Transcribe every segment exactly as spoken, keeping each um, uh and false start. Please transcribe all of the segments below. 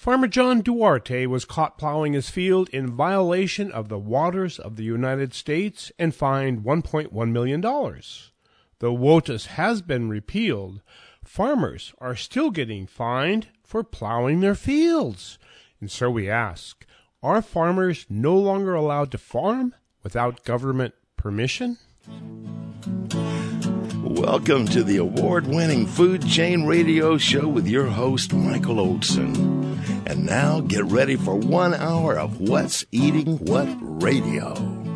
Farmer John Duarte was caught plowing his field in violation of the waters of the United States and fined one point one million dollars. Though WOTUS has been repealed, farmers are still getting fined for plowing their fields. And so we ask, are farmers no longer allowed to farm without government permission? Welcome to the award-winning Food Chain Radio Show with your host, Michael Olson. And now get ready for one hour of What's Eating What Radio.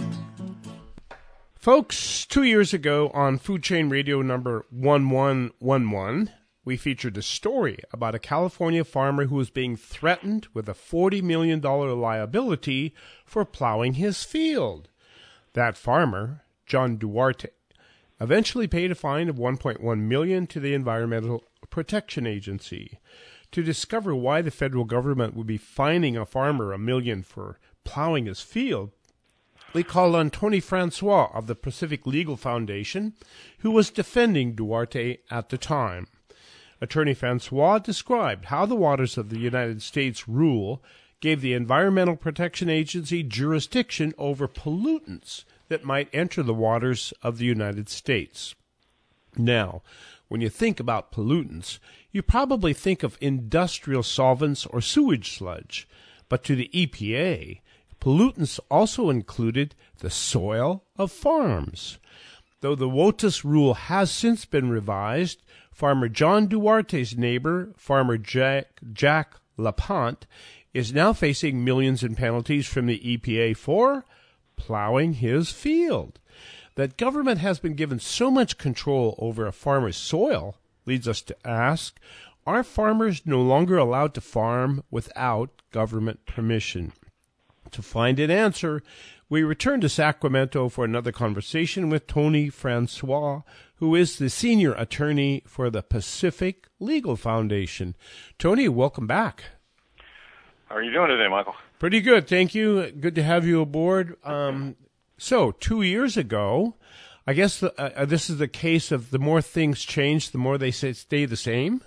Folks, two years ago on Food Chain Radio number one one one one, we featured a story about a California farmer who was being threatened with a forty million dollars liability for plowing his field. That farmer, John Duarte, eventually paid a fine of one point one million dollars to the Environmental Protection Agency. To discover why the federal government would be fining a farmer a million for plowing his field, we called on Tony Francois of the Pacific Legal Foundation, who was defending Duarte at the time. Attorney Francois described how the Waters of the United States rule gave the Environmental Protection Agency jurisdiction over pollutants that might enter the waters of the United States. Now, when you think about pollutants, you probably think of industrial solvents or sewage sludge, but to the E P A, pollutants also included the soil of farms. Though the WOTUS rule has since been revised, Farmer John Duarte's neighbor, Farmer Jack, Jack LaPont, is now facing millions in penalties from the E P A for plowing his field. That government has been given so much control over a farmer's soil leads us to ask, are farmers no longer allowed to farm without government permission? To find an answer, we return to Sacramento for another conversation with Tony Francois, who is the senior attorney for the Pacific Legal Foundation. Tony, welcome back. How are you doing today, Michael? Pretty good, thank you. Good to have you aboard. Um, so, two years ago, I guess the, uh, this is the case of the more things change, the more they say stay the same?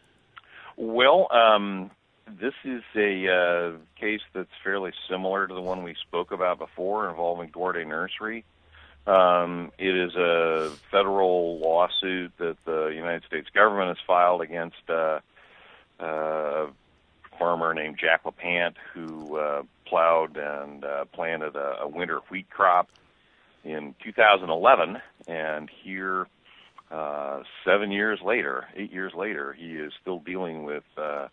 Well, um, this is a uh, case that's fairly similar to the one we spoke about before involving Duarte Nursery. Um, it is a federal lawsuit that the United States government has filed against uh, uh, a farmer named Jack LaPont who uh, plowed and uh, planted a, a winter wheat crop in two thousand eleven, and here, uh, seven years later, eight years later, he is still dealing with uh,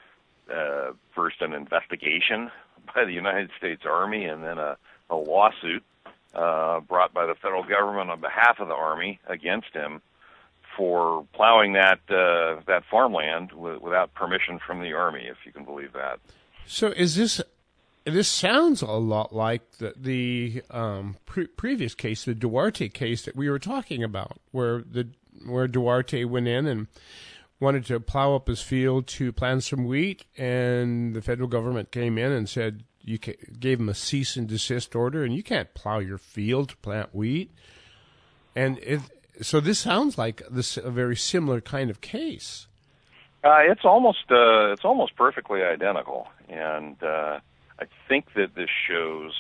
uh, first an investigation by the United States Army and then a, a lawsuit uh, brought by the federal government on behalf of the Army against him for plowing that uh, that farmland w- without permission from the Army, if you can believe that. So is this... This sounds a lot like the, the um, pre- previous case, the Duarte case that we were talking about, where the where Duarte went in and wanted to plow up his field to plant some wheat, and the federal government came in and said you ca- gave him a cease and desist order, and you can't plow your field to plant wheat. And it, so this sounds like this a very similar kind of case. Uh, it's almost uh, it's almost perfectly identical, and. Uh, I think that this shows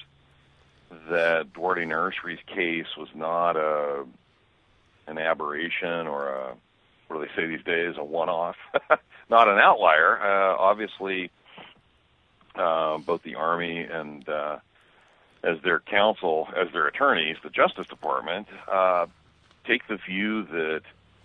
that Duarte Nursery's case was not a an aberration or a, what do they say these days, a one-off, not an outlier. Uh, obviously, uh, both the Army and uh, as their counsel, as their attorneys, the Justice Department, uh, take the view that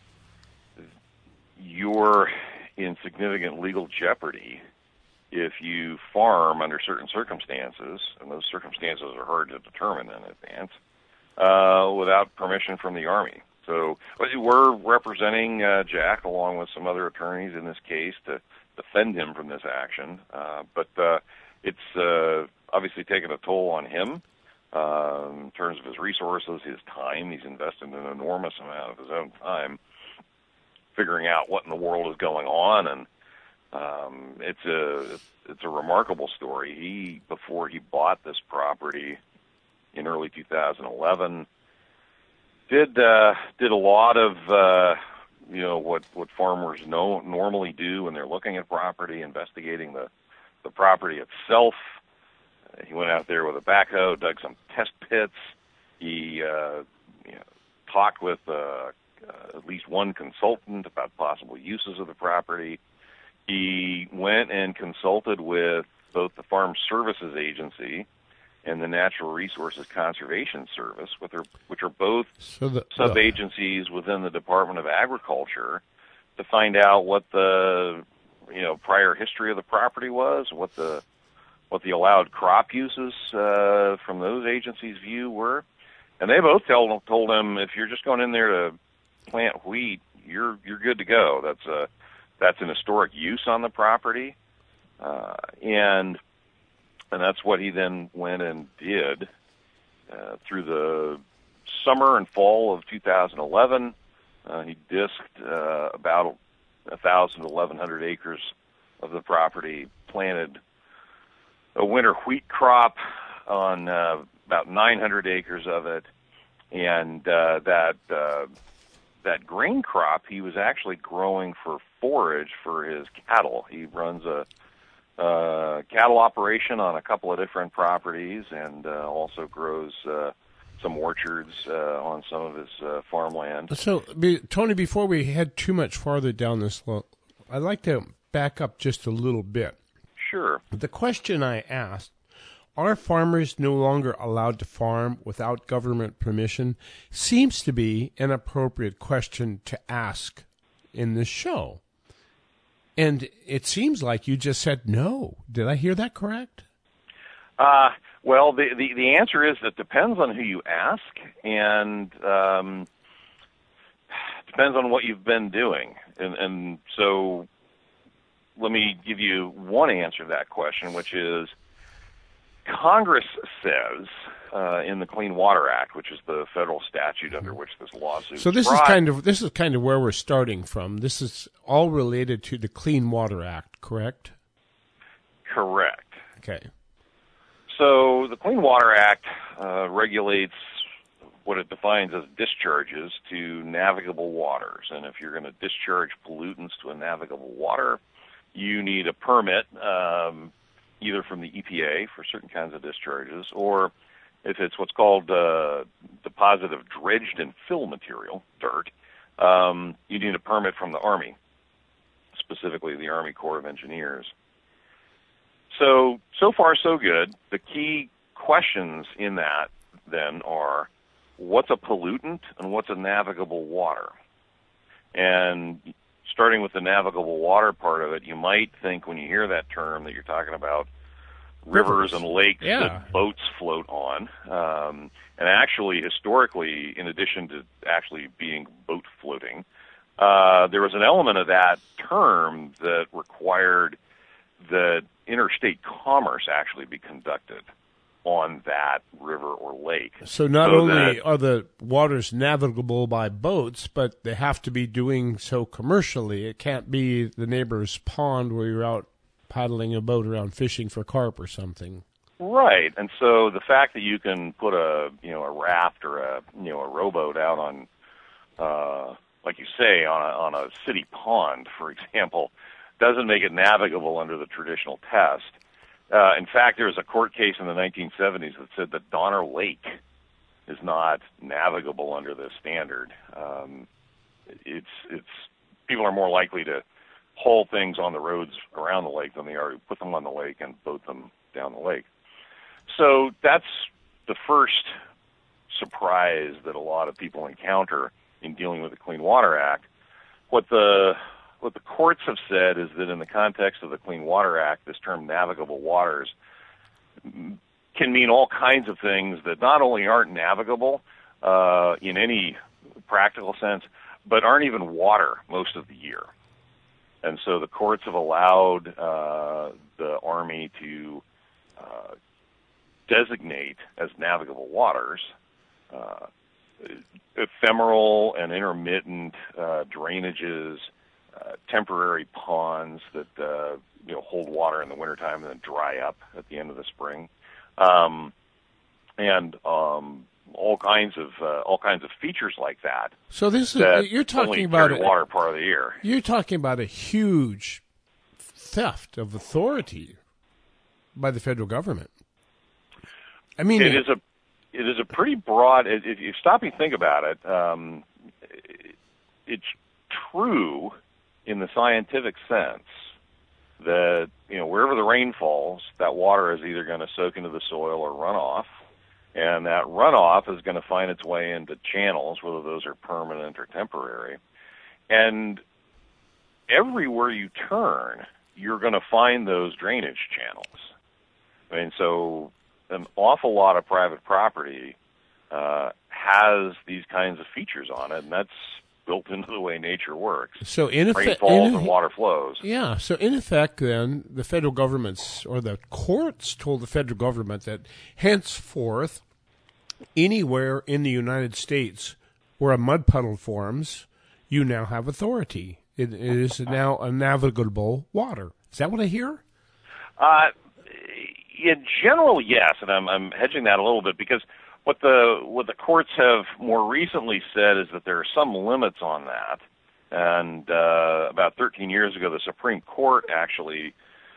you're in significant legal jeopardy if you farm under certain circumstances, and those circumstances are hard to determine in advance, uh, without permission from the Army. So we're representing uh, Jack along with some other attorneys in this case to defend him from this action. Uh, but uh, it's uh, obviously taken a toll on him uh, in terms of his resources, his time. He's invested an enormous amount of his own time figuring out what in the world is going on, and Um, it's a it's a remarkable story. He, before he bought this property in early two thousand eleven, did uh, did a lot of uh, you know what what farmers know normally do when they're looking at property, investigating the the property itself. He went out there with a backhoe, dug some test pits. He uh, you know, talked with uh, uh, at least one consultant about possible uses of the property. He went and consulted with both the Farm Services Agency and the Natural Resources Conservation Service, which are, which are both so the, sub-agencies within the Department of Agriculture, to find out what the you know prior history of the property was, what the what the allowed crop uses uh, from those agencies' view were, and they both told told him, if you're just going in there to plant wheat, you're you're good to go. That's a that's an historic use on the property, uh, and and that's what he then went and did uh, through the summer and fall of two thousand eleven. Uh, he disked uh, about one thousand to eleven hundred acres of the property, planted a winter wheat crop on uh, about nine hundred acres of it, and uh, that uh, that grain crop he was actually growing for forage for his cattle. He runs a uh, cattle operation on a couple of different properties, and uh, also grows uh, some orchards uh, on some of his uh, farmland. So, be, Tony, before we head too much farther down this road, I'd like to back up just a little bit. Sure. The question I asked, are farmers no longer allowed to farm without government permission, seems to be an appropriate question to ask in this show. And it seems like you just said no. Did I hear that correct? Uh, well, the, the, the answer is it depends on who you ask, and um, depends on what you've been doing. And, and so let me give you one answer to that question, which is Congress says uh, in the Clean Water Act, which is the federal statute under which this lawsuit So this brought, is kind of this is kind of where we're starting from. This is all related to the Clean Water Act, correct? Correct. Okay. So the Clean Water Act uh, regulates what it defines as discharges to navigable waters. And if you're going to discharge pollutants to a navigable water, you need a permit, um, either from the E P A for certain kinds of discharges, or if it's what's called uh, deposit of dredged and fill material, dirt, um, you need a permit from the Army, specifically the Army Corps of Engineers. So, so far so good. The key questions in that, then, are what's a pollutant and what's a navigable water? And starting with the navigable water part of it, you might think when you hear that term that you're talking about rivers, rivers. and lakes yeah. that boats float on. Um, and actually, historically, in addition to actually being boat floating, uh, there was an element of that term that required that interstate commerce actually be conducted on that river or lake. So not so only that, are the waters navigable by boats, but they have to be doing so commercially. It can't be the neighbor's pond where you're out paddling a boat around fishing for carp or something. Right. And so the fact that you can put a, you know, a raft or a, you know, a rowboat out on, uh, like you say, on a, on a city pond, for example, doesn't make it navigable under the traditional test. Uh, in fact, there was a court case in the nineteen seventies that said that Donner Lake is not navigable under this standard. Um, it's it's people are more likely to haul things on the roads around the lake than they are to put them on the lake and boat them down the lake. So that's the first surprise that a lot of people encounter in dealing with the Clean Water Act. What the What the courts have said is that in the context of the Clean Water Act, this term navigable waters can mean all kinds of things that not only aren't navigable uh, in any practical sense, but aren't even water most of the year. And so the courts have allowed uh, the Army to uh, designate as navigable waters uh, ephemeral and intermittent uh, drainages, Uh, temporary ponds that uh, you know hold water in the wintertime and then dry up at the end of the spring, um, and um, all kinds of uh, all kinds of features like that. So this is you're talking about a, water part of the year. You're talking about a huge theft of authority. by the federal government. I mean, it is a it is a pretty broad. If you stop and think about it, um, it's true in the scientific sense that, you know, wherever the rain falls, that water is either going to soak into the soil or run off, and that runoff is going to find its way into channels, whether those are permanent or temporary. And everywhere you turn, you're going to find those drainage channels. I mean, so an awful lot of private property uh, has these kinds of features on it, and that's built into the way nature works. So in effect, rain falls in, and water flows. Yeah. So in effect, then the federal government's or the courts told the federal government that henceforth, anywhere in the United States where a mud puddle forms, you now have authority. It, it is now a navigable water. Is that what I hear? Uh, in general, yes, and I'm, I'm hedging that a little bit because what the what the courts have more recently said is that there are some limits on that. And uh, about thirteen years ago, the Supreme Court actually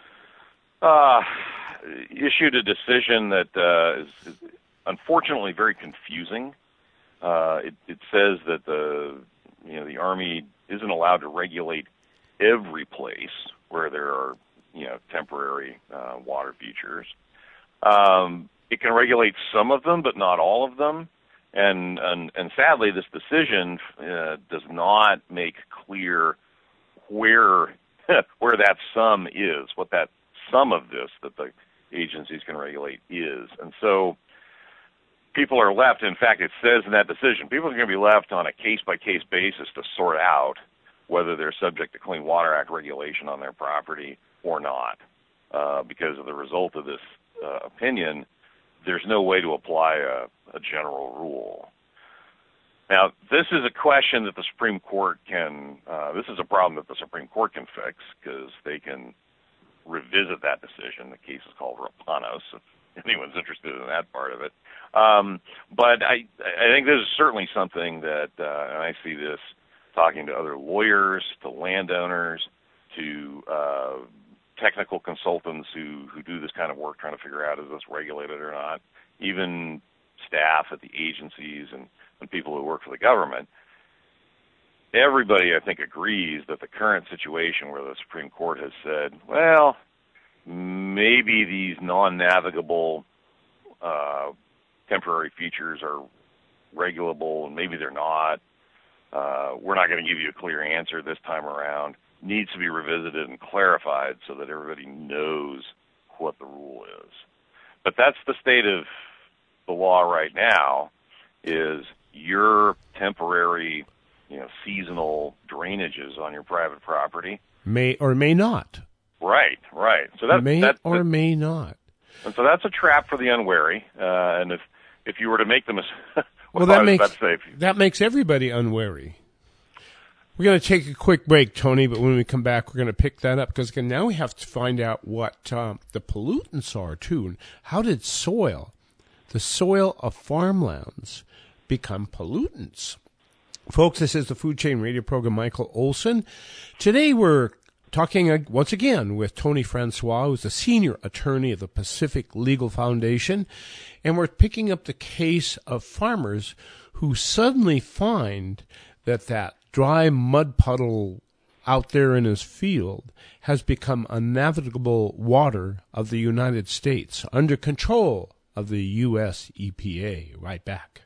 uh, issued a decision that uh, is, is unfortunately very confusing. Uh, it, it says that the you know the Army isn't allowed to regulate every place where there are you know temporary uh, water features. Um, it can regulate some of them, but not all of them. And and, and sadly, this decision uh, does not make clear where where that sum is, what that sum of this that the agencies can regulate is. And so people are left, in fact, it says in that decision, people are going to be left on a case-by-case basis to sort out whether they're subject to Clean Water Act regulation on their property or not. Uh, because of the result of this uh, opinion, there's no way to apply a, a general rule. Now, this is a question that the Supreme Court can, uh, this is a problem that the Supreme Court can fix because they can revisit that decision. The case is called Rapanos, if anyone's interested in that part of it. Um, but I, I think this is certainly something that, uh, and I see this talking to other lawyers, to landowners, to uh, technical consultants who, who do this kind of work, trying to figure out is this regulated or not, even staff at the agencies and, and people who work for the government. Everybody, I think, agrees that the current situation where the Supreme Court has said, well, maybe these non-navigable uh, temporary features are regulable and maybe they're not. Uh, we're not going to give you a clear answer this time around. Needs to be revisited and clarified so that everybody knows what the rule is. But that's the state of the law right now, is your temporary, you know, seasonal drainages on your private property. May or may not. Right, right. So that may that, or that, may not. And so that's a trap for the unwary. Uh, and if if you were to make them, well, well, that makes that makes everybody unwary. We're going to take a quick break, Tony, but when we come back, we're going to pick that up because now we have to find out what um, the pollutants are too. And how did soil, the soil of farmlands, become pollutants? Folks, this is the Food Chain Radio program. Michael Olson. Today we're talking uh, once again with Tony Francois, who's the senior attorney of the Pacific Legal Foundation, and we're picking up the case of farmers who suddenly find that that dry mud puddle out there in his field has become unnavigable water of the United States under control of the U S E P A. Right back.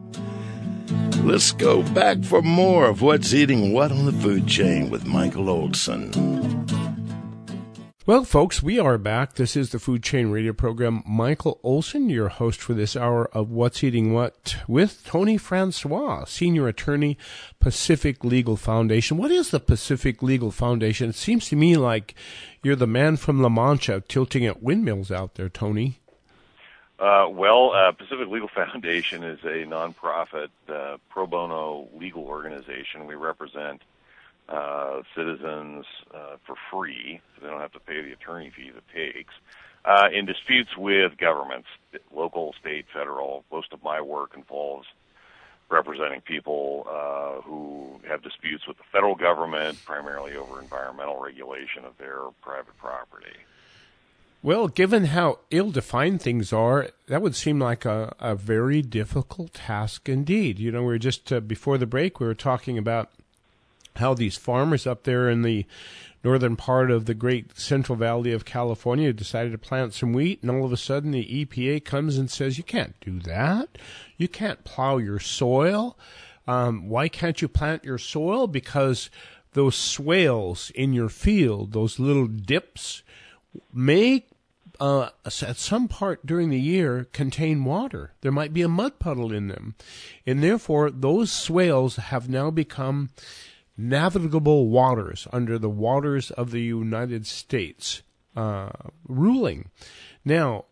Let's go back for more of What's Eating What on the Food Chain with Michael Olson. Well, folks, we are back. This is the Food Chain Radio program. Michael Olson, your host for this hour of What's Eating What with Tony Francois, senior attorney, Pacific Legal Foundation. What is the Pacific Legal Foundation? It seems to me like you're the man from La Mancha tilting at windmills out there, Tony. Uh, well, uh, Pacific Legal Foundation is a nonprofit uh, pro bono legal organization. We represent uh, citizens uh, for free, so they don't have to pay the attorney fees it takes, uh, in disputes with governments, local, state, federal. Most of my work involves representing people uh, who have disputes with the federal government, primarily over environmental regulation of their private property. Well, given how ill-defined things are, that would seem like a, a very difficult task indeed. You know, we were just, uh, before the break, we were talking about how these farmers up there in the northern part of the great Central Valley of California decided to plant some wheat, and all of a sudden the E P A comes and says, you can't do that. You can't plow your soil. Um, why can't you plant your soil? Because those swales in your field, those little dips, may uh, at some part during the year contain water. There might be a mud puddle in them. And therefore, those swales have now become navigable waters under the waters of the United States uh, ruling. Now,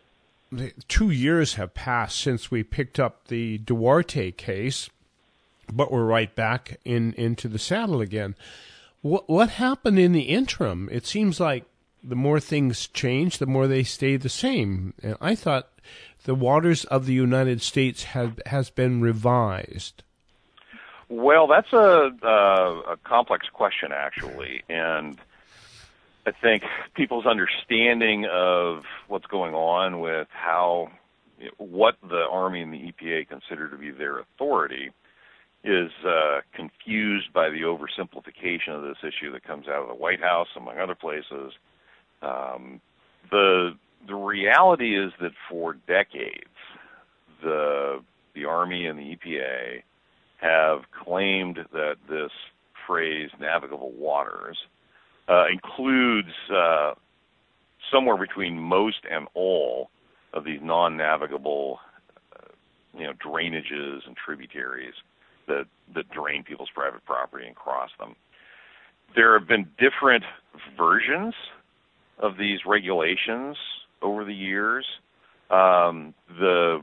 two years have passed since we picked up the Duarte case, but we're right back in into the saddle again. What, what happened in the interim? It seems like the more things change, the more they stay the same. And I thought the waters of the United States have has been revised. Well, that's a, uh, a complex question, actually, and I think people's understanding of what's going on with how, what the Army and the E P A consider to be their authority is uh, confused by the oversimplification of this issue that comes out of the White House, among other places. Um, the the reality is that for decades, the the Army and the E P A have claimed that this phrase "navigable waters" uh, includes uh, somewhere between most and all of these non-navigable, uh, you know, drainages and tributaries that that drain people's private property and cross them. There have been different versions of these regulations over the years. Um, the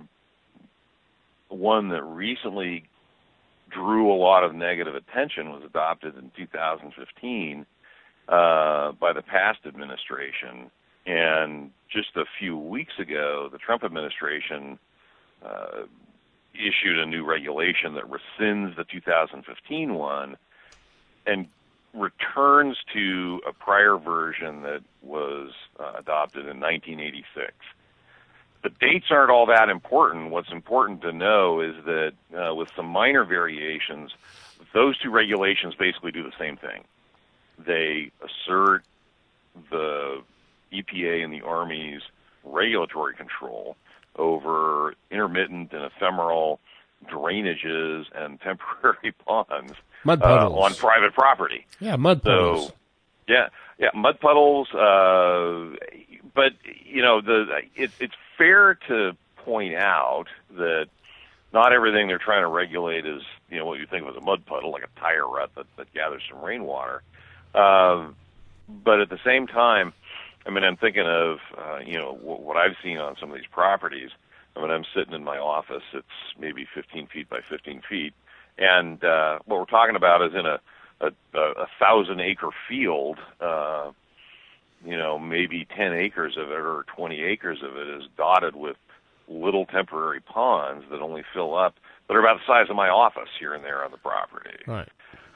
one that recently drew a lot of negative attention was adopted in two thousand fifteen uh, by the past administration. And just a few weeks ago, the Trump administration uh, issued a new regulation that rescinds the two thousand fifteen one and returns to a prior version that was uh, adopted in nineteen eighty-six. The dates aren't all that important. What's important to know is that uh, with some minor variations, those two regulations basically do the same thing. They assert the E P A and the Army's regulatory control over intermittent and ephemeral drainages and temporary ponds mud puddles. Uh, on private property. Yeah, mud puddles. So, yeah, yeah, mud puddles. Uh, but you know, the it, it's fair to point out that not everything they're trying to regulate is, you know, what you think of as a mud puddle, like a tire rut that, that gathers some rainwater. Uh, but at the same time, I mean, I'm thinking of, uh, you know, w- what I've seen on some of these properties. I mean, I'm sitting in my office. It's maybe fifteen feet by fifteen feet. And uh, what we're talking about is in a, a, a thousand-acre field, uh, you know, maybe ten acres of it or twenty acres of it is dotted with little temporary ponds that only fill up, that are about the size of my office here and there on the property. Right.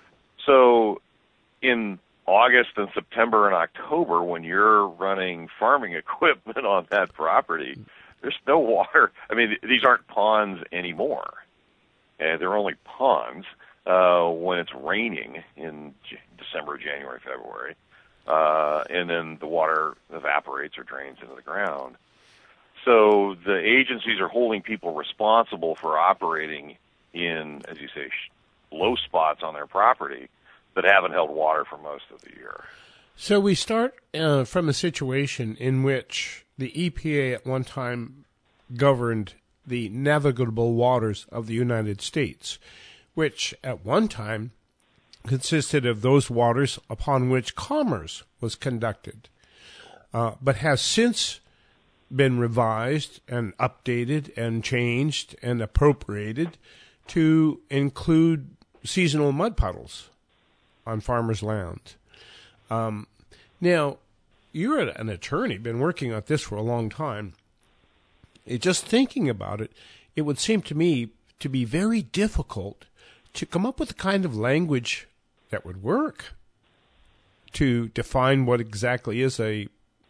So in August and September and October, when you're running farming equipment on that property, there's no water. I mean, these aren't ponds anymore. And they're only ponds uh, when it's raining in J- December, January, February. Uh, and then the water evaporates or drains into the ground. So the agencies are holding people responsible for operating in, as you say, sh- low spots on their property that haven't held water for most of the year. So we start uh, from a situation in which the E P A at one time governed the navigable waters of the United States, which at one time consisted of those waters upon which commerce was conducted, uh, but has since been revised and updated and changed and appropriated to include seasonal mud puddles on farmers' land. Um, now, you're an attorney, been working on this for a long time. It, just thinking about it, it would seem to me to be very difficult to come up with the kind of language that would work to define what exactly is a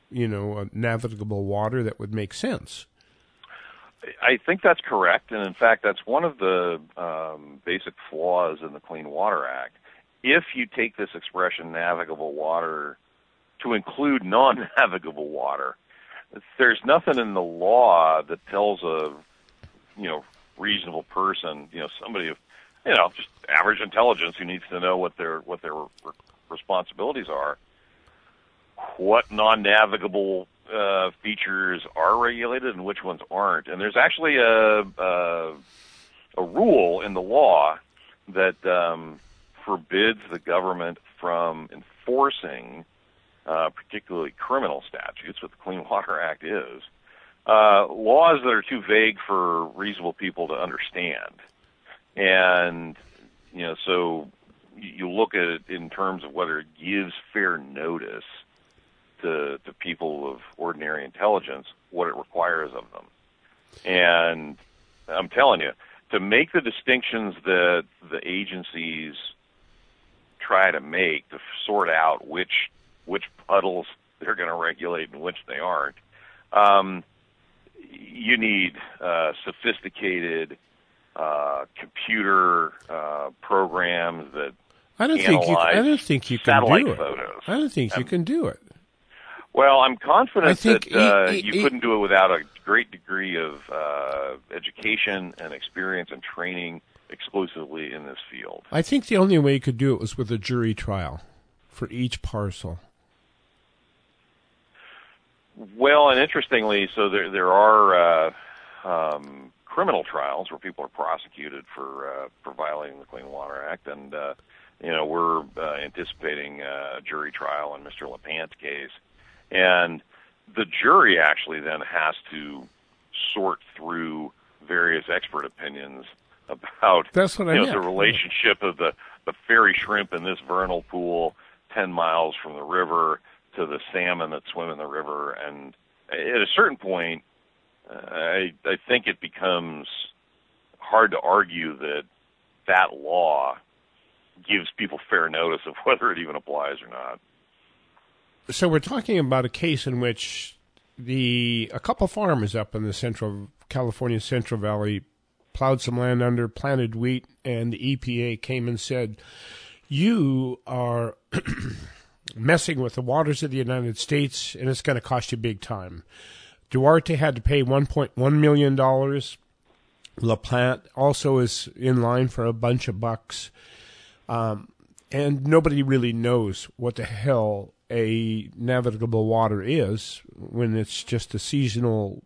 you know, a navigable water that would make sense. I think that's correct, and in fact, that's one of the um, basic flaws in the Clean Water Act. If you take this expression navigable water to include non-navigable water, there's nothing in the law that tells a, you know, reasonable person, you know, somebody of, you know, just average intelligence who needs to know what their what their responsibilities are, what non-navigable uh, features are regulated and which ones aren't. And there's actually a a, a rule in the law that um, forbids the government from enforcing uh, particularly criminal statutes, what the Clean Water Act is, uh, laws that are too vague for reasonable people to understand. And, you know, so you look at it in terms of whether it gives fair notice to, to people of ordinary intelligence, what it requires of them. And I'm telling you, to make the distinctions that the agencies try to make to sort out which which puddles they're going to regulate and which they aren't, um, you need uh, sophisticated uh, computer uh, programs that I don't analyze think you. I don't think you can satellite do it. photos. I don't think Um, you can do it. Well, I'm confident I think that uh, e- e- you e- couldn't do it without a great degree of uh, education and experience and training exclusively in this field. I think the only way you could do it was with a jury trial for each parcel. Well, and interestingly, so there there are uh, um, criminal trials where people are prosecuted for uh, for violating the Clean Water Act, and uh, you know we're uh, anticipating uh, a jury trial in Mister LaPante's case, and the jury actually then has to sort through various expert opinions about That's what I you know, meant. the relationship of the the fairy shrimp in this vernal pool ten miles from the river to the salmon that swim in the river. And at a certain point, uh, I, I think it becomes hard to argue that that law gives people fair notice of whether it even applies or not. So we're talking about a case in which the a couple farmers up in the central California Central Valley plowed some land under, planted wheat, and the E P A came and said, you are messing with the waters of the United States, and it's going to cost you big time. Duarte had to pay one point one million dollars. LaPlante also is in line for a bunch of bucks. Um, and nobody really knows what the hell a navigable water is when it's just a seasonal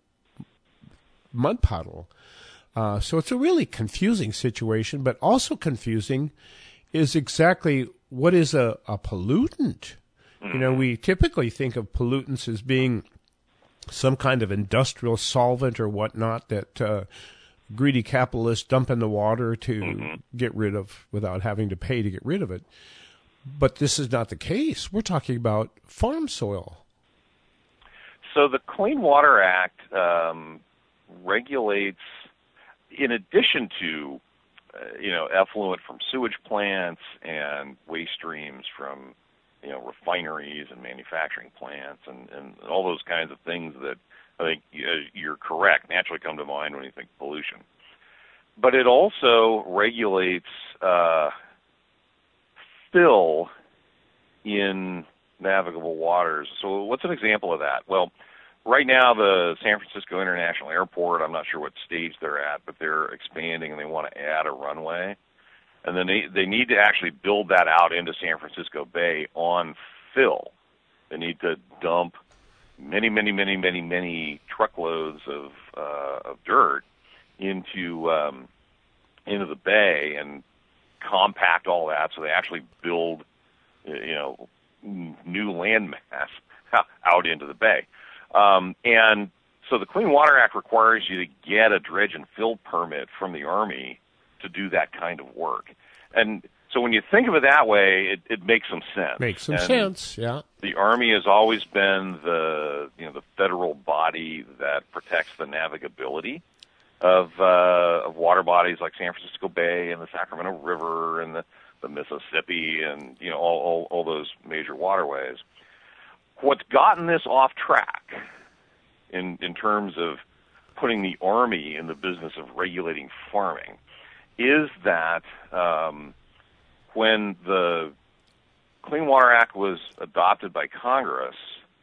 mud puddle. Uh, so it's a really confusing situation, but also confusing is exactly what is a, a pollutant. You know, we typically think of pollutants as being some kind of industrial solvent or whatnot that uh, greedy capitalists dump in the water to mm-hmm. get rid of without having to pay to get rid of it. But this is not the case. We're talking about farm soil. So the Clean Water Act um, regulates, in addition to, uh, you know, effluent from sewage plants and waste streams from, you know, refineries and manufacturing plants and, and all those kinds of things that I think you're correct, naturally come to mind when you think pollution. But it also regulates uh, fill in navigable waters. So what's an example of that? Well, right now the San Francisco International Airport, I'm not sure what stage they're at, but they're expanding and they want to add a runway. And then they, they need to actually build that out into San Francisco Bay on fill. They need to dump many, many, many, many, many truckloads of uh, of dirt into um, into the bay and compact all that, so they actually build, you know, new land mass out into the bay. Um, and so the Clean Water Act requires you to get a dredge and fill permit from the Army to do that kind of work. And so when you think of it that way, it, it makes some sense. Makes some and sense, yeah. The Army has always been the, you know, the federal body that protects the navigability of uh, of water bodies like San Francisco Bay and the Sacramento River and the, the Mississippi and, you know, all, all, all those major waterways. what's gotten this off track in in terms of putting the Army in the business of regulating farming is that um, when the Clean Water Act was adopted by Congress,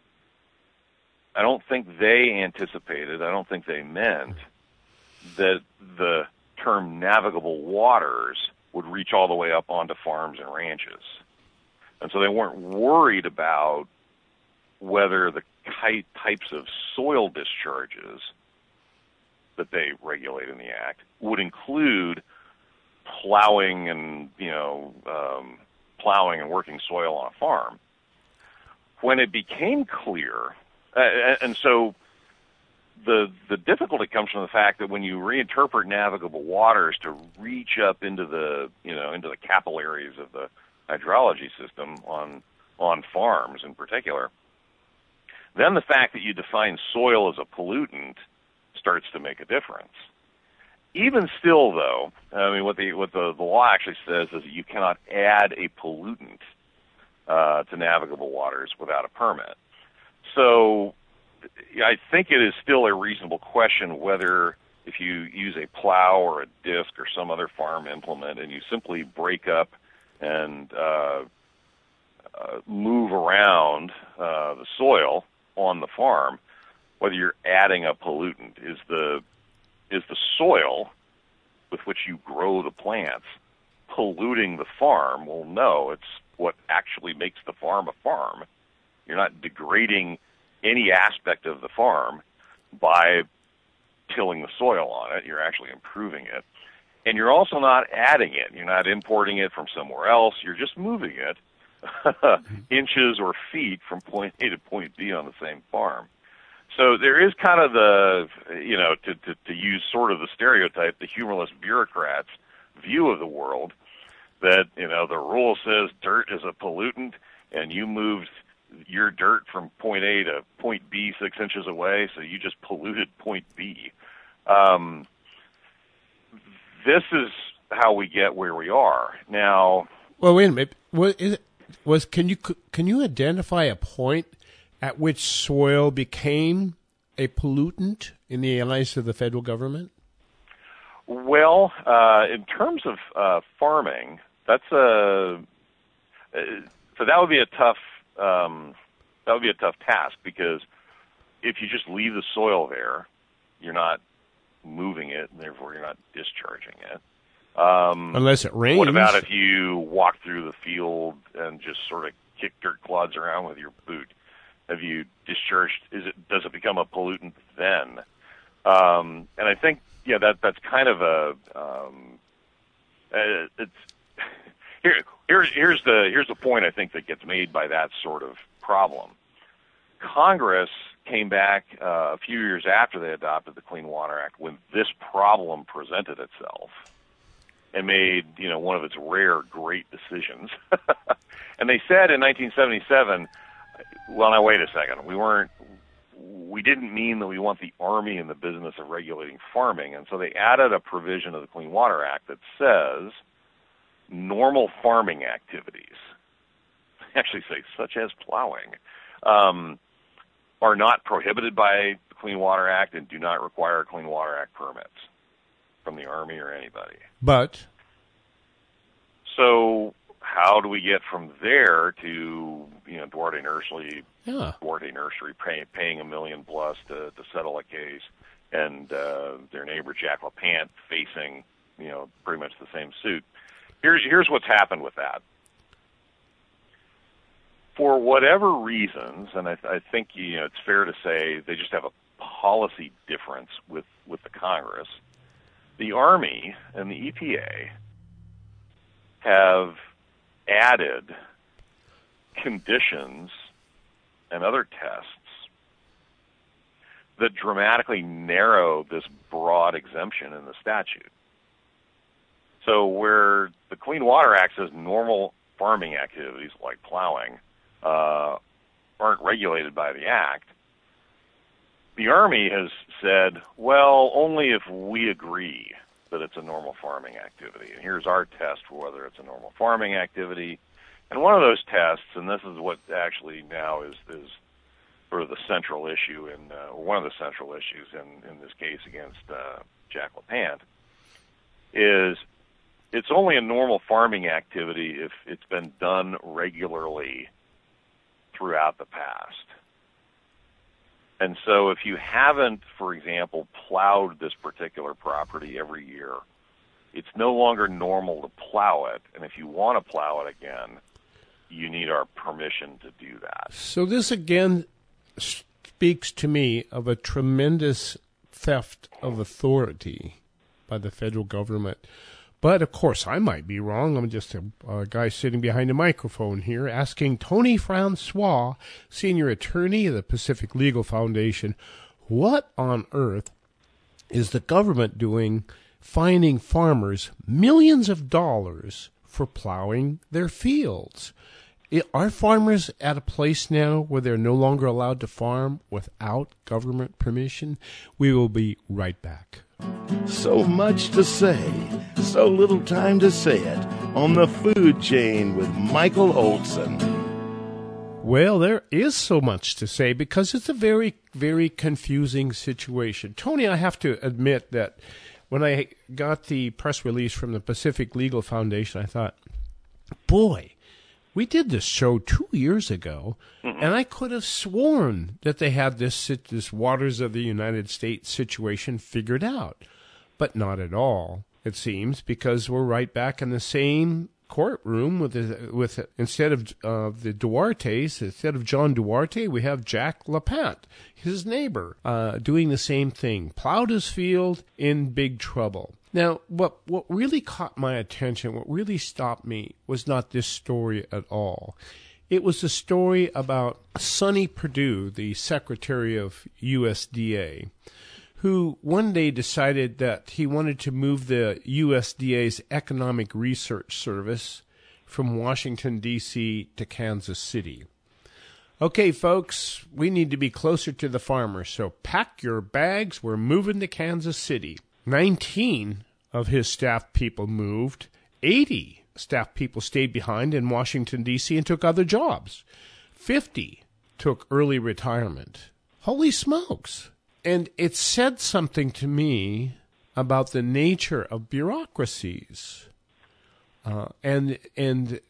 I don't think they anticipated, I don't think they meant that the term navigable waters would reach all the way up onto farms and ranches. And so they weren't worried about whether the types of soil discharges that they regulate in the Act would include plowing and, you know, um, plowing and working soil on a farm. When it became clear, uh, and so the the difficulty comes from the fact that when you reinterpret navigable waters to reach up into the, you know, into the capillaries of the hydrology system on on farms in particular, then the fact that you define soil as a pollutant starts to make a difference. Even still, though, I mean, what the what the, the law actually says is that you cannot add a pollutant uh, to navigable waters without a permit. So I think it is still a reasonable question whether if you use a plow or a disc or some other farm implement and you simply break up and uh, uh, move around uh, the soil on the farm, whether you're adding a pollutant. Is the is the soil with which you grow the plants polluting the farm? Well, no, it's what actually makes the farm a farm. You're not degrading any aspect of the farm by tilling the soil on it. You're actually improving it. And you're also not adding it. You're not importing it from somewhere else. You're just moving it inches or feet from point A to point B on the same farm. So there is kind of the, you know, to, to, to use sort of the stereotype, the humorless bureaucrat's view of the world, that, you know, the rule says dirt is a pollutant, and you moved your dirt from point A to point B six inches away, so you just polluted point B. Um, this is how we get where we are now. Well, wait a minute. What is it? Was can you can you identify a point at which soil became a pollutant in the eyes of the federal government? Well, uh, in terms of uh, farming, that's a uh, so that would be a tough um, that would be a tough task, because if you just leave the soil there, you're not moving it, and therefore you're not discharging it. Um, Unless it rains. What about if you walk through the field and just sort of kick dirt clods around with your boot? Have you discharged? Is it does it become a pollutant then? Um, and I think yeah, that that's kind of a um, uh, it's here. Here's here's the here's the point I think that gets made by that sort of problem. Congress came back uh, a few years after they adopted the Clean Water Act when this problem presented itself, and made, you know, one of its rare great decisions. And they said in nineteen seventy-seven, well, now wait a second, we weren't, we didn't mean that we want the Army in the business of regulating farming, and so they added a provision of the Clean Water Act that says normal farming activities, actually say such as plowing, um, are not prohibited by the Clean Water Act and do not require Clean Water Act permits from the Army or anybody. But so how do we get from there to, you know, Duarte Nursery, yeah. Duarte Nursery pay, paying a million plus to, to settle a case, and uh, their neighbor Jack LaPant facing, you know, pretty much the same suit? Here's here's what's happened with that. For whatever reasons, and I, I think, you know, it's fair to say they just have a policy difference with, with the Congress. The Army and the E P A have added conditions and other tests that dramatically narrow this broad exemption in the statute. So where the Clean Water Act says normal farming activities like plowing uh, aren't regulated by the Act, the Army has said, well, only if we agree that it's a normal farming activity. And here's our test for whether it's a normal farming activity. And one of those tests, and this is what actually now is, is sort of the central issue, in, uh, or one of the central issues in, in this case against uh, Jack LaPlante, is it's only a normal farming activity if it's been done regularly throughout the past. And so if you haven't, for example, plowed this particular property every year, it's no longer normal to plow it. And if you want to plow it again, you need our permission to do that. So this again speaks to me of a tremendous theft of authority by the federal government. But, of course, I might be wrong. I'm just a, a guy sitting behind a microphone here asking Tony Francois, senior attorney of the Pacific Legal Foundation, what on earth is the government doing fining farmers millions of dollars for plowing their fields? Are farmers at a place now where they're no longer allowed to farm without government permission? We will be right back. So much to say, so little time to say it on the Food Chain with Michael Olson. Well, there is so much to say because it's a very, very confusing situation. Tony, I have to admit that when I got the press release from the Pacific Legal Foundation, I thought, boy, we did this show two years ago, mm-hmm. and I could have sworn that they had this this Waters of the United States situation figured out. But not at all, it seems, because we're right back in the same courtroom with the, with instead of uh, the Duartes, instead of John Duarte, we have Jack LaPlante, his neighbor, uh, doing the same thing. Plowed his field, in big trouble. Now, what what really caught my attention, what really stopped me, was not this story at all. It was a story about Sonny Perdue, the Secretary of U S D A, who one day decided that he wanted to move the U S D A's Economic Research Service from Washington, D C to Kansas City. Okay, folks, we need to be closer to the farmers, so pack your bags, we're moving to Kansas City. Nineteen of his staff people moved. Eighty staff people stayed behind in Washington, D C and took other jobs. Fifty took early retirement. Holy smokes. And it said something to me about the nature of bureaucracies. Uh, and, and,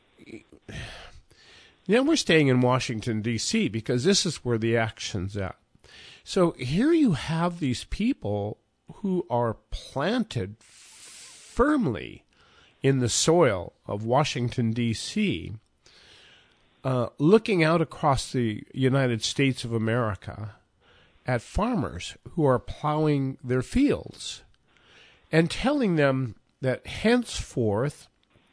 now we're staying in Washington, D C because this is where the action's at. So here you have these people who are planted firmly in the soil of Washington, D C, uh, looking out across the United States of America at farmers who are plowing their fields and telling them that henceforth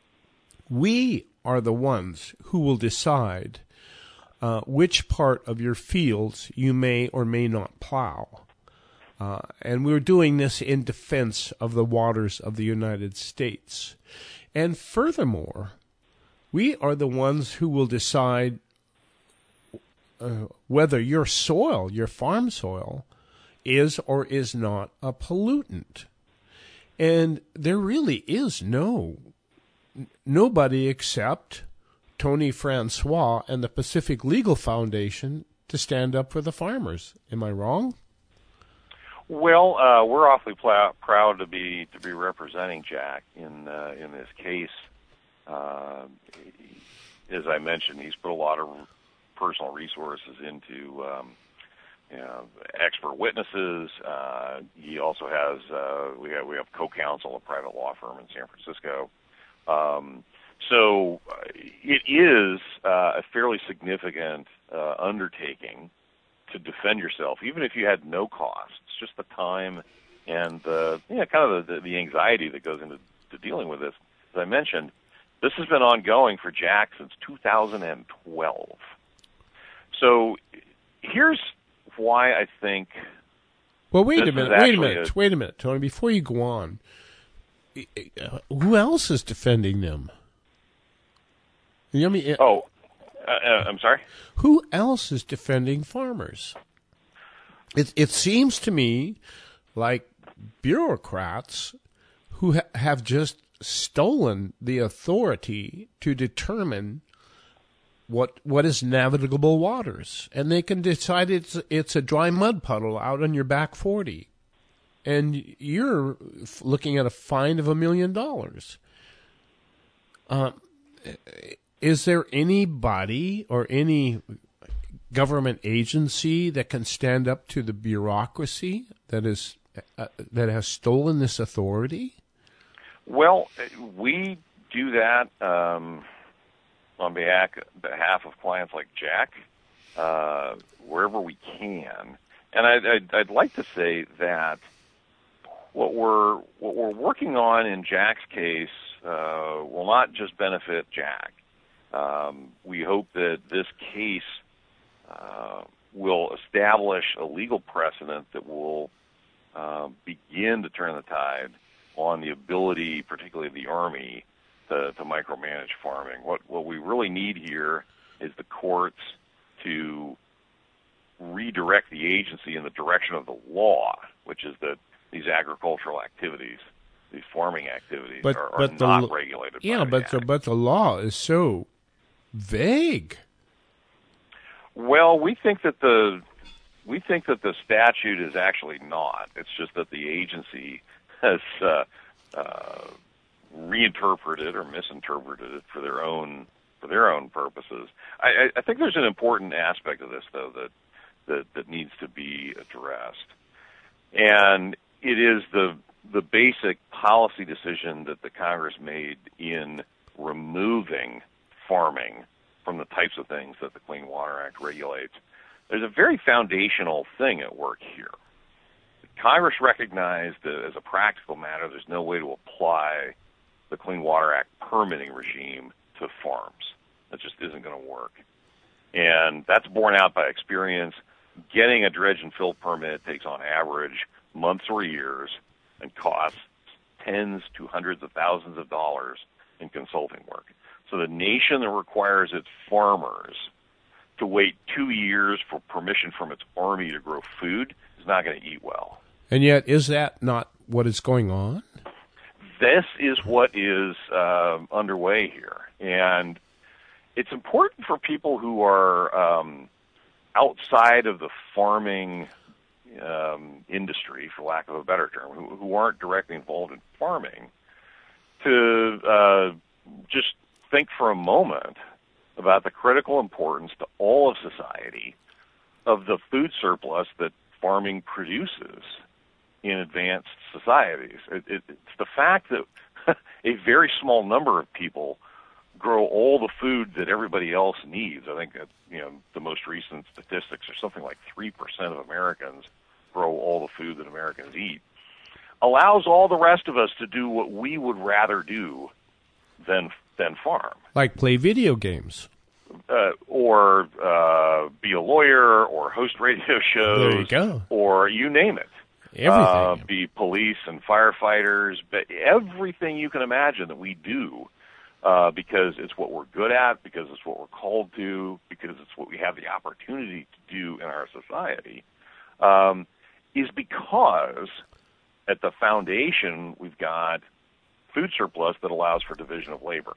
we are the ones who will decide uh, which part of your fields you may or may not plow. Uh, and we're doing this in defense of the waters of the United States. And furthermore, we are the ones who will decide uh, whether your soil, your farm soil, is or is not a pollutant. And there really is no, nobody except Tony Francois and the Pacific Legal Foundation to stand up for the farmers. Am I wrong? Well, uh, we're awfully pl- proud to be to be representing Jack in uh, in this case. Uh, as I mentioned, he's put a lot of personal resources into um, you know, expert witnesses. Uh, he also has uh, we have we have co-counsel, a private law firm in San Francisco. Um, so uh, it is uh, a fairly significant uh, undertaking to defend yourself, even if you had no cost. It's just the time and the uh, yeah, kind of the, the anxiety that goes into to dealing with this. As I mentioned, this has been ongoing for Jack since two thousand twelve. So here's why I think. Well, wait a minute. Wait a minute. A, wait a minute, Tony. Before you go on, who else is defending them? You know what I mean? Oh. Uh, I'm sorry? Who else is defending farmers? It, it seems to me like bureaucrats who ha- have just stolen the authority to determine what what is navigable waters, and they can decide it's it's a dry mud puddle out on your back forty, and you're looking at a fine of a million dollars. Uh, is there anybody or any government agency that can stand up to the bureaucracy that is uh, that has stolen this authority? Well, we do that um, on behalf behalf of clients like Jack, uh, wherever we can. And I'd, I'd, I'd like to say that what we're what we're working on in Jack's case uh, will not just benefit Jack. Um, we hope that this case uh, will establish a legal precedent that will uh, begin to turn the tide on the ability, particularly of the Army, to, to micromanage farming. What what we really need here is the courts to redirect the agency in the direction of the law, which is that these agricultural activities, these farming activities, but, are, are but not the, regulated. Yeah, by the but Act. the, but the law is so vague. Well, we think that the we think that the statute is actually not. It's just that the agency has uh, uh, reinterpreted or misinterpreted it for their own for their own purposes. I, I think there's an important aspect of this, though, that that, that needs to be addressed, and it is the the basic policy decision that the Congress made in removing farming from the types of things that the Clean Water Act regulates. There's a very foundational thing at work here. Congress recognized that as a practical matter, there's no way to apply the Clean Water Act permitting regime to farms. That just isn't going to work. And that's borne out by experience. Getting a dredge and fill permit takes on average months or years and costs tens to hundreds of thousands of dollars in consulting work. So the nation that requires its farmers to wait two years for permission from its army to grow food is not going to eat well. And yet, is that not what is going on? This is what is uh, underway here. And it's important for people who are um, outside of the farming um, industry, for lack of a better term, who, who aren't directly involved in farming, to uh, just think for a moment about the critical importance to all of society of the food surplus that farming produces in advanced societies. It, it, it's the fact that a very small number of people grow all the food that everybody else needs. I think that, you know, the most recent statistics are something like three percent of Americans grow all the food that Americans eat, allows all the rest of us to do what we would rather do than than farm. Like play video games. Uh, or uh, be a lawyer, or host radio shows. There you go. Or you name it. Everything. Uh, be police and firefighters, but everything you can imagine that we do uh, because it's what we're good at, because it's what we're called to, because it's what we have the opportunity to do in our society, um, is because at the foundation we've got food surplus that allows for division of labor.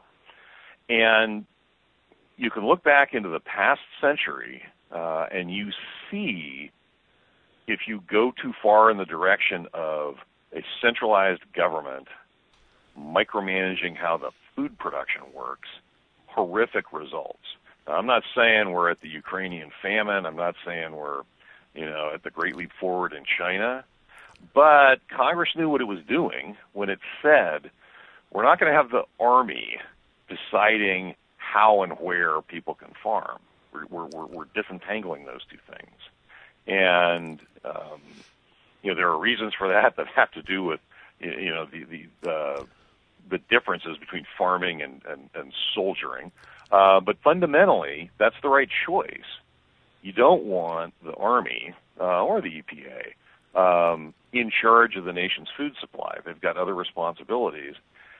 And you can look back into the past century uh, and you see, if you go too far in the direction of a centralized government micromanaging how the food production works, horrific results. Now, I'm not saying we're at the Ukrainian famine. I'm not saying we're, you know, at the Great Leap Forward in China. But Congress knew what it was doing when it said, we're not going to have the Army deciding how and where people can farm. We're, we're, we're disentangling those two things. And, um, you know, there are reasons for that that have to do with, you know, the, the, uh, the differences between farming and, and, and soldiering. Uh, but fundamentally, that's the right choice. You don't want the Army uh, or the E P A um, in charge of the nation's food supply. They've got other responsibilities.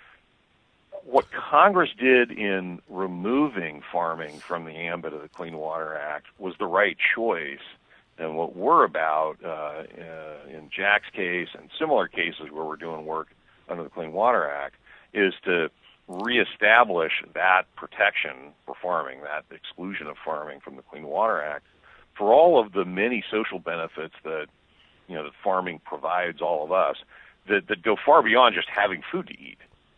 What Congress did in removing farming from the ambit of the Clean Water Act was the right choice. And what we're about uh, in Jack's case and similar cases where we're doing work under the Clean Water Act is to reestablish that protection for farming, that exclusion of farming from the Clean Water Act, for all of the many social benefits that, you know, that farming provides all of us, that, that go far beyond just having food to eat.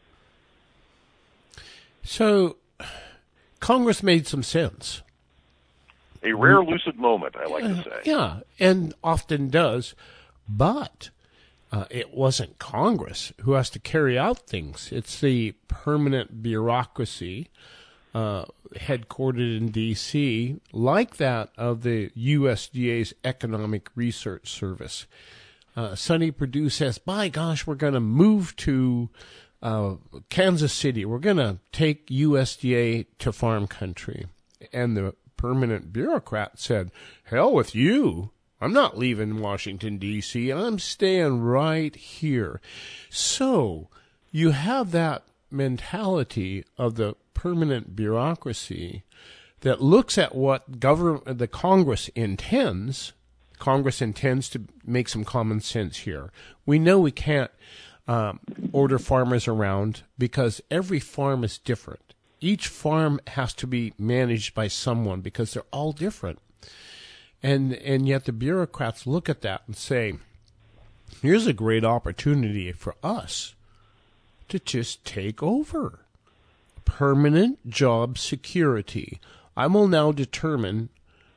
So, Congress made some sense. A rare lucid moment, I like to say. Yeah, and often does, but uh, it wasn't Congress who has to carry out things. It's the permanent bureaucracy uh, headquartered in D C, like that of the U S D A's Economic Research Service. Uh, Sonny Perdue says, by gosh, we're going to move to uh, Kansas City. We're going to take U S D A to farm country. And the permanent bureaucrat said, hell with you. I'm not leaving Washington, D C I'm staying right here. So you have that mentality of the permanent bureaucracy that looks at what government, the Congress intends. Congress intends to make some common sense here. We know we can't um, order farmers around because every farm is different. Each farm has to be managed by someone because they're all different. And and yet the bureaucrats look at that and say, here's a great opportunity for us to just take over. Permanent job security. I will now determine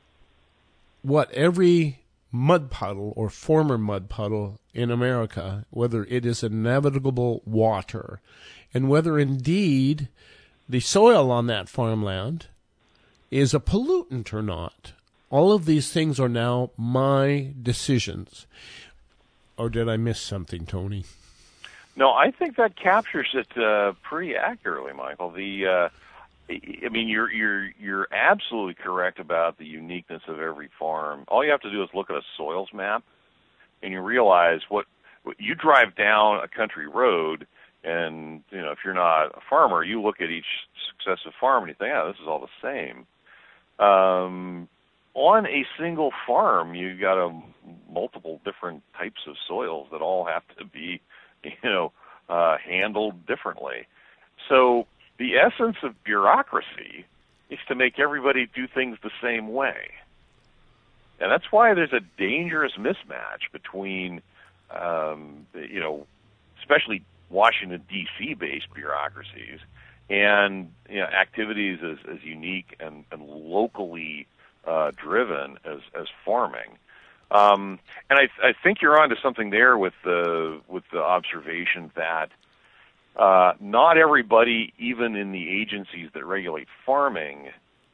what every mud puddle or former mud puddle in America, whether it is a navigable water, and whether indeed the soil on that farmland is a pollutant or not. All of these things are now my decisions. Or did I miss something, Tony? No, I think that captures it uh, pretty accurately, Michael. The, uh, I mean, you're you're you're absolutely correct about the uniqueness of every farm. All you have to do is look at a soils map, and you realize what, what you drive down a country road. And, you know, if you're not a farmer, you look at each successive farm and you think, oh, this is all the same. Um, on a single farm, you've got a, multiple different types of soils that all have to be, you know, uh, handled differently. So the essence of bureaucracy is to make everybody do things the same way. And that's why there's a dangerous mismatch between, um, you know, especially Washington, D C based bureaucracies and, you know, activities as, as unique and, and locally uh, driven as, as farming. Um, and I, I think you're onto something there with the with the observation that uh, not everybody, even in the agencies that regulate farming,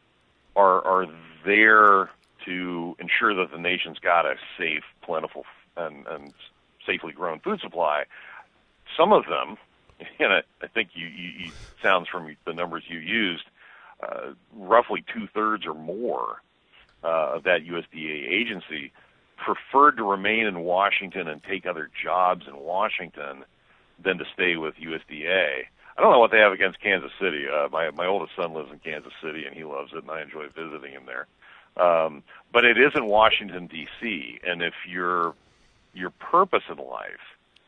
are are there to ensure that the nation's got a safe, plentiful, and, and safely grown food supply. Some of them, and I, I think you, you, you sounds from the numbers you used, uh, roughly two-thirds or more uh, of that U S D A agency preferred to remain in Washington and take other jobs in Washington than to stay with U S D A. I don't know what they have against Kansas City. Uh, my my oldest son lives in Kansas City, and he loves it, and I enjoy visiting him there. Um, but it is in Washington, D C, and if your your purpose in life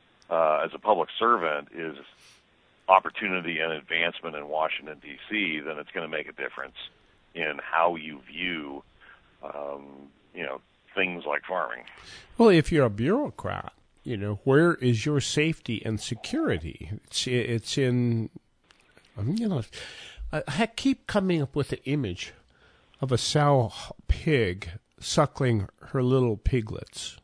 uh, as a public servant is opportunity and advancement in Washington, D C, then it's going to make a difference in how you view, um, you know, things like farming. Well, if you're a bureaucrat, you know, where is your safety and security? It's it's in, you know, I keep coming up with the image of a sow pig suckling her little piglets.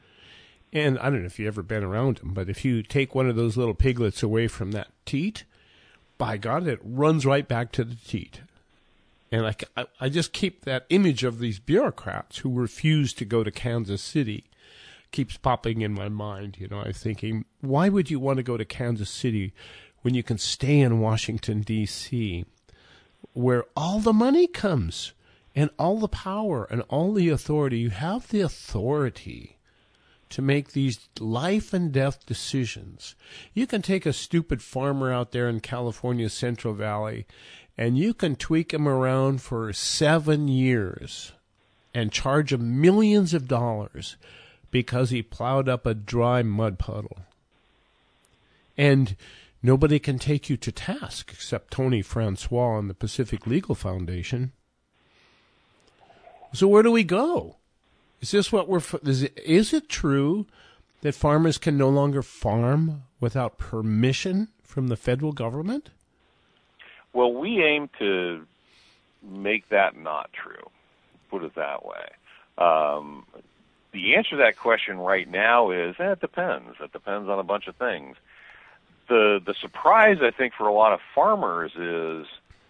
And I don't know if you've ever been around them, but if you take one of those little piglets away from that teat, by God, it runs right back to the teat. And I, I, I just keep that image of these bureaucrats who refuse to go to Kansas City keeps popping in my mind. You know, I'm thinking, why would you want to go to Kansas City when you can stay in Washington, D C, where all the money comes and all the power and all the authority? You have the authority to make these life and death decisions. You can take a stupid farmer out there in California's Central Valley and you can tweak him around for seven years and charge him millions of dollars because he plowed up a dry mud puddle. And nobody can take you to task except Tony Francois and the Pacific Legal Foundation. So where do we go? Is this what we're? Is it, is it true that farmers can no longer farm without permission from the federal government? Well, we aim to make that not true. Put it that way. Um, the answer to that question right now is eh, it depends. It depends on a bunch of things. The the surprise, I think, for a lot of farmers is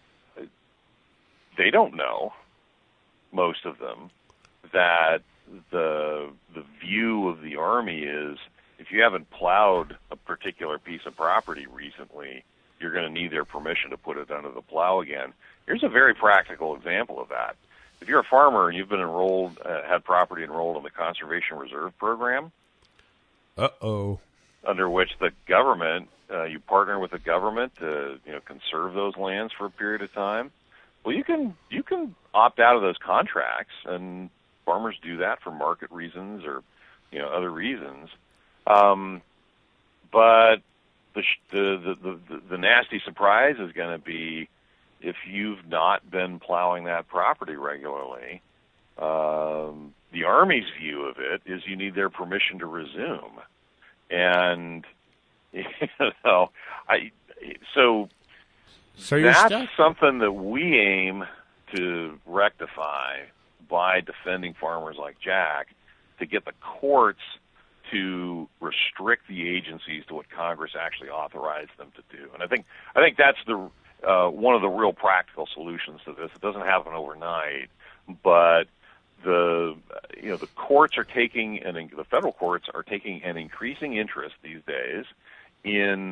they don't know, most of them, that the the view of the Army is if you haven't plowed a particular piece of property recently, you're going to need their permission to put it under the plow again. Here's a very practical example of that. If you're a farmer and you've been enrolled, uh, had property enrolled in the Conservation Reserve Program, uh-oh, under which the government, uh, you partner with the government to, you know, conserve those lands for a period of time, well, you can you can opt out of those contracts, and farmers do that for market reasons or, you know, other reasons. Um, but the, the the the the nasty surprise is going to be if you've not been plowing that property regularly. Um, the Army's view of it is you need their permission to resume, and you know, I so. So you're that's stuck. something that we aim to rectify by defending farmers like Jack, to get the courts to restrict the agencies to what Congress actually authorized them to do. And I think I think that's the uh, one of the real practical solutions to this. It doesn't happen overnight, but the you know the courts are taking and the federal courts are taking an increasing interest these days in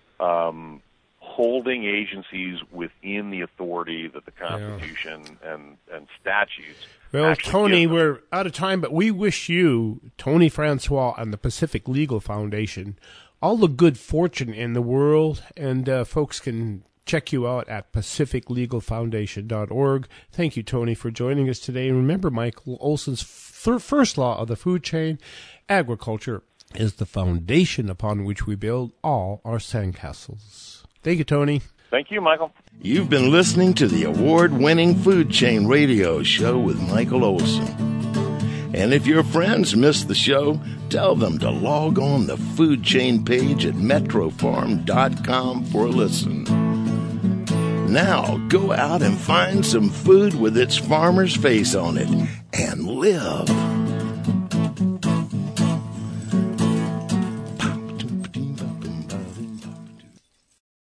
um, holding agencies within the authority that the Constitution yeah. and, and statutes. Well, Tony, we're out of time, but we wish you, Tony Francois, and the Pacific Legal Foundation all the good fortune in the world, and uh, folks can check you out at pacific legal foundation dot org. Thank you, Tony, for joining us today. And remember, Michael Olson's f- first law of the food chain, agriculture is the foundation upon which we build all our sandcastles. Thank you, Tony. Thank you, Michael. You've been listening to the award-winning Food Chain Radio Show with Michael Olson. And if your friends missed the show, tell them to log on the Food Chain page at metro farm dot com for a listen. Now, go out and find some food with its farmer's face on it and live.